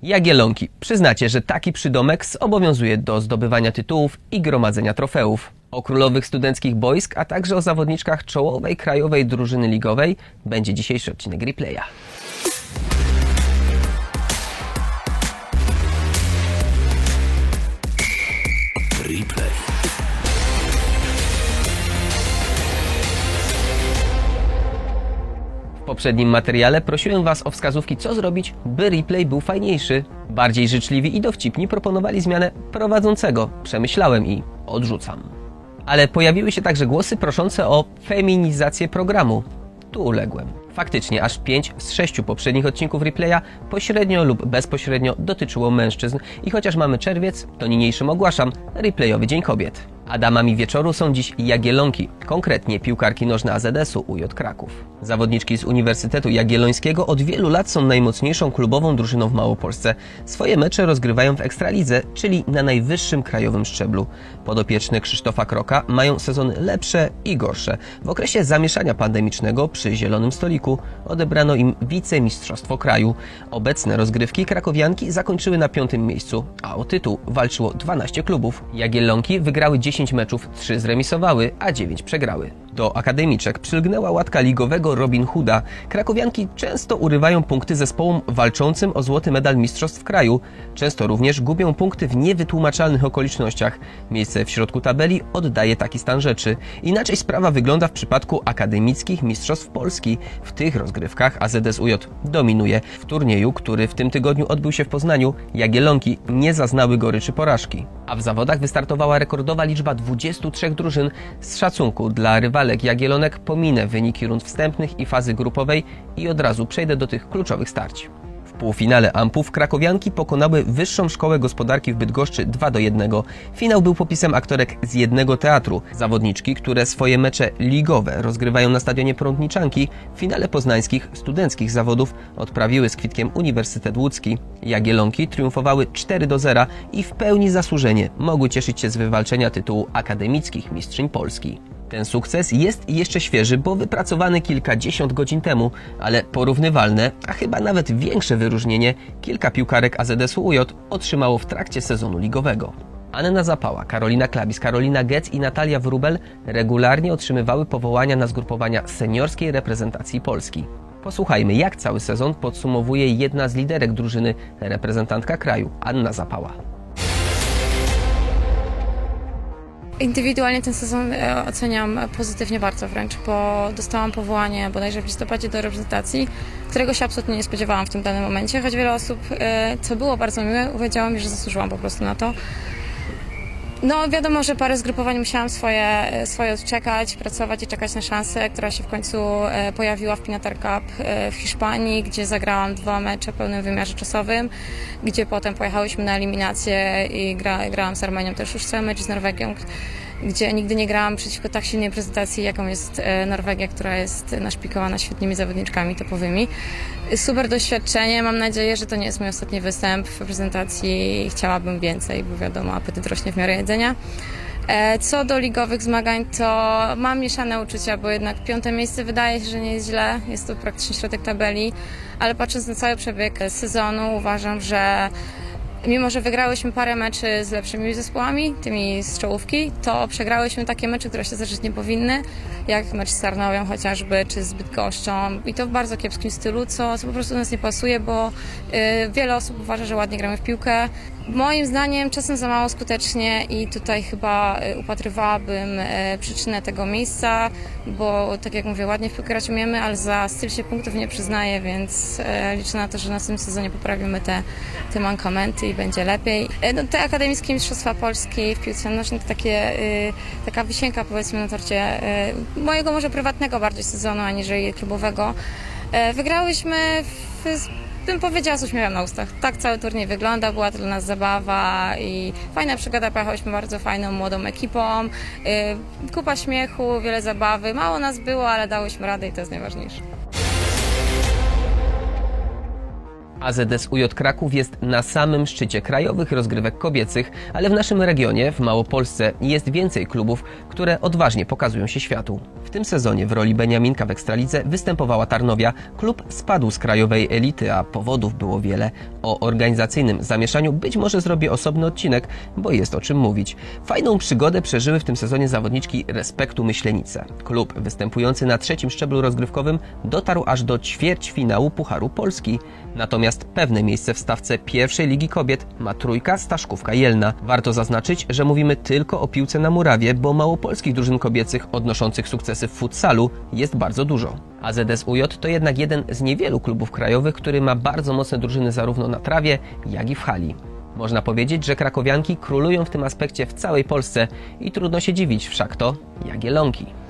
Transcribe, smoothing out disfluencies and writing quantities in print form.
Jagiellonki. Przyznacie, że taki przydomek zobowiązuje do zdobywania tytułów i gromadzenia trofeów. O królowych studenckich boisk, a także o zawodniczkach czołowej krajowej drużyny ligowej będzie dzisiejszy odcinek Replaya. Replay. W poprzednim materiale prosiłem Was o wskazówki, co zrobić, by replay był fajniejszy. Bardziej życzliwi i dowcipni proponowali zmianę prowadzącego. Przemyślałem i odrzucam. Ale pojawiły się także głosy proszące o feminizację programu. Tu uległem. Faktycznie aż 5 z 6 poprzednich odcinków replaya pośrednio lub bezpośrednio dotyczyło mężczyzn i chociaż mamy czerwiec, to niniejszym ogłaszam replayowy Dzień Kobiet. A damami wieczoru są dziś Jagiellonki, konkretnie piłkarki nożne AZS-u UJ Kraków. Zawodniczki z Uniwersytetu Jagiellońskiego od wielu lat są najmocniejszą klubową drużyną w Małopolsce. Swoje mecze rozgrywają w Ekstralidze, czyli na najwyższym krajowym szczeblu. Podopieczne Krzysztofa Kroka mają sezony lepsze i gorsze. W okresie zamieszania pandemicznego przy Zielonym Stoliku odebrano im wicemistrzostwo kraju. Obecne rozgrywki krakowianki zakończyły na 5. miejscu, a o tytuł walczyło 12 klubów. Jagiellonki wygrały 10 meczów, 3 zremisowały, a 9 przegrały. Do akademiczek przylgnęła łatka ligowego Robin Hooda. Krakowianki często urywają punkty zespołom walczącym o złoty medal mistrzostw kraju. Często również gubią punkty w niewytłumaczalnych okolicznościach. Miejsce w środku tabeli oddaje taki stan rzeczy. Inaczej sprawa wygląda w przypadku akademickich mistrzostw Polski. W tych rozgrywkach AZS UJ dominuje. W turnieju, który w tym tygodniu odbył się w Poznaniu, Jagiellonki nie zaznały goryczy porażki. A w zawodach wystartowała rekordowa liczba 23 drużyn. Z szacunku dla rywalek Jagiellonek pominę wyniki rund wstępnych i fazy grupowej i od razu przejdę do tych kluczowych starć. W półfinale Ampów krakowianki pokonały Wyższą Szkołę Gospodarki w Bydgoszczy 2-1. Finał był popisem aktorek z jednego teatru. Zawodniczki, które swoje mecze ligowe rozgrywają na stadionie Prądniczanki, w finale poznańskich studenckich zawodów odprawiły z kwitkiem Uniwersytet Łódzki. Jagiellonki triumfowały 4-0 i w pełni zasłużenie mogły cieszyć się z wywalczenia tytułu akademickich mistrzyń Polski. Ten sukces jest jeszcze świeży, bo wypracowany kilkadziesiąt godzin temu, ale porównywalne, a chyba nawet większe wyróżnienie kilka piłkarek AZS-u UJ otrzymało w trakcie sezonu ligowego. Anna Zapała, Karolina Klabis, Karolina Getz i Natalia Wróbel regularnie otrzymywały powołania na zgrupowania seniorskiej reprezentacji Polski. Posłuchajmy, jak cały sezon podsumowuje jedna z liderek drużyny, reprezentantka kraju, Anna Zapała. Indywidualnie ten sezon oceniam pozytywnie bardzo wręcz, bo dostałam powołanie bodajże w listopadzie do reprezentacji, którego się absolutnie nie spodziewałam w tym danym momencie, choć wiele osób, co było bardzo miłe, powiedziało mi, że zasłużyłam po prostu na to. No wiadomo, że parę zgrupowań musiałam swoje odczekać, pracować i czekać na szansę, która się w końcu pojawiła w Pinatar Cup w Hiszpanii, gdzie zagrałam 2 mecze w pełnym wymiarze czasowym, gdzie potem pojechałyśmy na eliminację i grałam z Armenią też już cały mecz, z Norwegią, gdzie nigdy nie grałam przeciwko tak silnej prezentacji, jaką jest Norwegia, która jest naszpikowana świetnymi zawodniczkami topowymi. Super doświadczenie, mam nadzieję, że to nie jest mój ostatni występ w prezentacji. Chciałabym więcej, bo wiadomo, apetyt rośnie w miarę jedzenia. Co do ligowych zmagań, to mam mieszane uczucia, bo jednak 5. miejsce wydaje się, że nie jest źle, jest to praktycznie środek tabeli, ale patrząc na cały przebieg sezonu, uważam, że mimo że wygrałyśmy parę meczy z lepszymi zespołami, tymi z czołówki, to przegrałyśmy takie mecze, które się zdarzyć nie powinny, jak mecz z Tarnowią chociażby, czy z Bydgoszczą i to w bardzo kiepskim stylu, co po prostu do nas nie pasuje, bo wiele osób uważa, że ładnie gramy w piłkę. Moim zdaniem czasem za mało skutecznie i tutaj chyba upatrywałabym przyczynę tego miejsca, bo tak jak mówię, ładnie w piłkę grać umiemy, ale za styl się punktów nie przyznaje, więc liczę na to, że w następnym sezonie poprawimy te mankamenty i będzie lepiej. No, te akademickie mistrzostwa Polski w piłce nożnej to taka wisienka powiedzmy na torcie mojego może prywatnego bardziej sezonu aniżeli klubowego. Wygrałyśmy bym powiedziała z uśmiechem na ustach. Tak cały turniej wygląda, była to dla nas zabawa i fajna przygoda, pojechałyśmy bardzo fajną, młodą ekipą. Kupa śmiechu, wiele zabawy, mało nas było, ale dałyśmy radę i to jest najważniejsze. AZS UJ Kraków jest na samym szczycie krajowych rozgrywek kobiecych, ale w naszym regionie, w Małopolsce, jest więcej klubów, które odważnie pokazują się światu. W tym sezonie w roli Beniaminka w Ekstralidze występowała Tarnowia. Klub spadł z krajowej elity, a powodów było wiele. O organizacyjnym zamieszaniu być może zrobię osobny odcinek, bo jest o czym mówić. Fajną przygodę przeżyły w tym sezonie zawodniczki Respektu Myślenice. Klub występujący na 3. szczeblu rozgrywkowym dotarł aż do ćwierćfinału Pucharu Polski. Natomiast pewne miejsce w stawce pierwszej Ligi Kobiet ma Trójka Staszkówka Jelna. Warto zaznaczyć, że mówimy tylko o piłce na murawie, bo małopolskich drużyn kobiecych odnoszących sukcesy w futsalu jest bardzo dużo. AZS UJ to jednak jeden z niewielu klubów krajowych, który ma bardzo mocne drużyny zarówno na trawie, jak i w hali. Można powiedzieć, że krakowianki królują w tym aspekcie w całej Polsce i trudno się dziwić, wszak to Jagiellonki.